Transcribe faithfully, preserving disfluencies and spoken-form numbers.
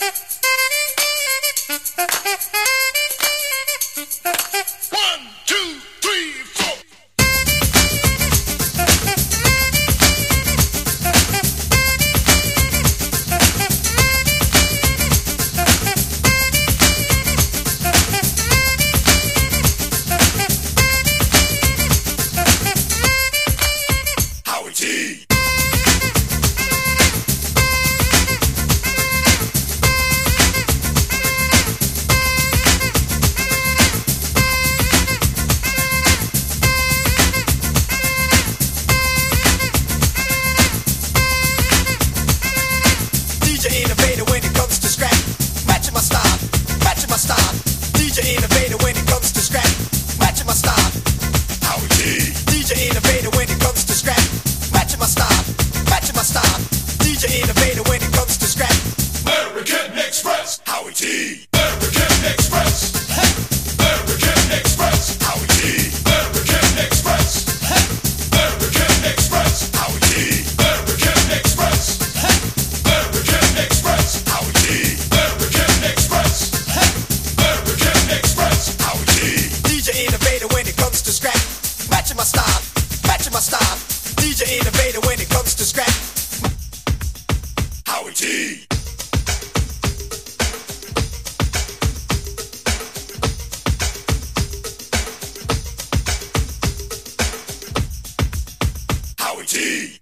One, two, three, four. Howie T. Innovator when it comes to scrap, matching my style, matching my style. D J innovator when it comes to scrap, matching my style. Howie T. D J innovator when it comes to scrap, matching my style, matching my style. D J innovator when it comes to scrap. American Express. Howie T. American Express. American Express. Howie T. American Express. American Express. Howie T. American Express. American Express. Howie T. American Express. American Express. Howie T. D J innovator when it comes to scrap, matching my style, matching my style. D J innovator when it comes to scrap. Howie T.